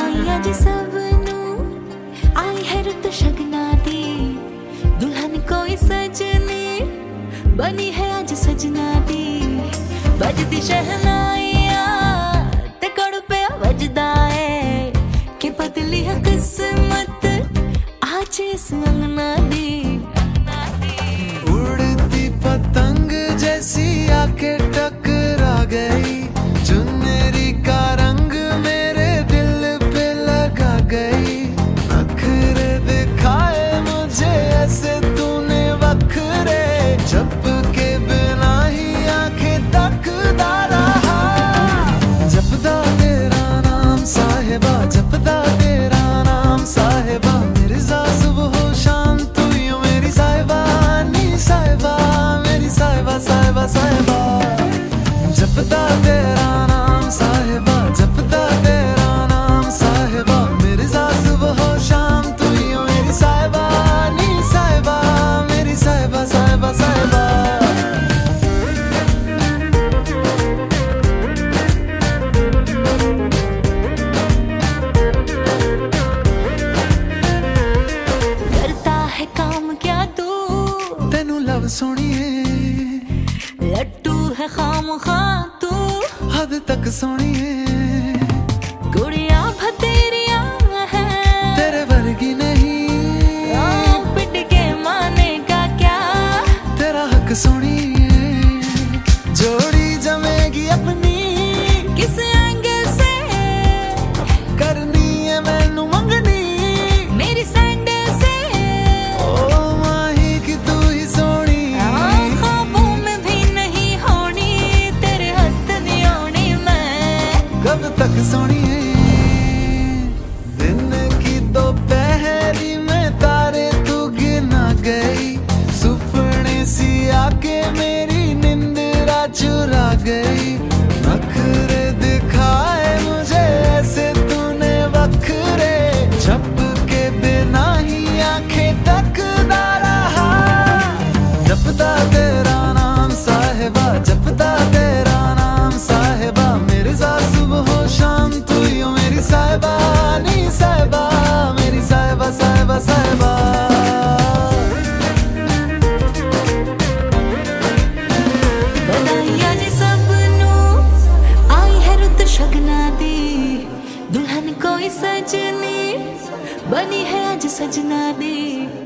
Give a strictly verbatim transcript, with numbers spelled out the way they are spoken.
ਵਧਾਈਆਂ ਜੀ ਸਭ ਨੂੰ ਆਈ ਹੈ ਰੁੱਤ ਸ਼ਗਨਾਂ ਦੀ ਦੁਲਹਨ ਕੋਈ ਸਜਣੀ ਬਣੀ ਹੈ ਅੱਜ ਸਜਣਾ ਦੀ ਵੱਜਦੀ ਸ਼ਹਿਨਾਈਆਂ ਤੇ ਕੜ ਪਿਆ ਵੱਜਦਾ ਏ ਕਿ ਬਦਲੀ ਹੈ किस्मत आज इस अंगना दी उड़ती पतंग जैसी आके टकरा गई चुनरी का रंग मेरे दिल पे लगा गई नखरे दिखाए मुझे ऐसे तूने वखरे झपके बिना ही आंखें तकदा रहा जपदा तेरा नाम साहिबा जपदा तेरा नाम साहिबा मिर्जा सुबह शाम तू यूं मेरी साहिबा नी साहिबा मेरी साहिबा साहिबा साहिबा जपदा तेरा नाम साहिबा जपदा तेरा नाम साहिबा मिर्जा सुबह शाम तू यूं मेरी साहिबा नी साहिबा मेरी साहिबा साहिबा साहिबा लव सोनिए लट्टू है खामखा तू हद तक सोनिए गुड़िया भतेरिया है तेरे वर्गी नहीं पिट के माने का क्या तेरा हक सोनिए जोड़ी जमेगी अपनी किस एंगल से करनी है मैनू मंगनी मेरी सैंडल से ओ माही की तू ही सोनी ख्वाबों में भी नहीं होनी तेरे हद दी होनी मैं कब तक सोनिए दिन की दोपहरी में तारे तू गिना गई सुपने सी आके मेरी निंदरा चुरा गई नखरे दिखाए मुझे ऐसे तूने वखरे झपके बिना ही आंखें तकदा रहा जपदा तेरा नाम साहिबा जपदा तेरा नाम साहिबा मिर्जा सुबह शाम तू यूं मेरी साहिबा नी साहिबा मेरी साहिबा साहिबा साहिबा ਵਧਾਈਆਂ ਜੀ ਸਭ ਨੂੰ ਆਈ ਹੈ ਰੁੱਤ ਸ਼ਗਨਾਂ ਦੀ ਦੁਲਹਨ ਕੋਈ ਸਜਣੀ ਬਣੀ ਹੈ ਅੱਜ ਸਜਣਾ ਦੀ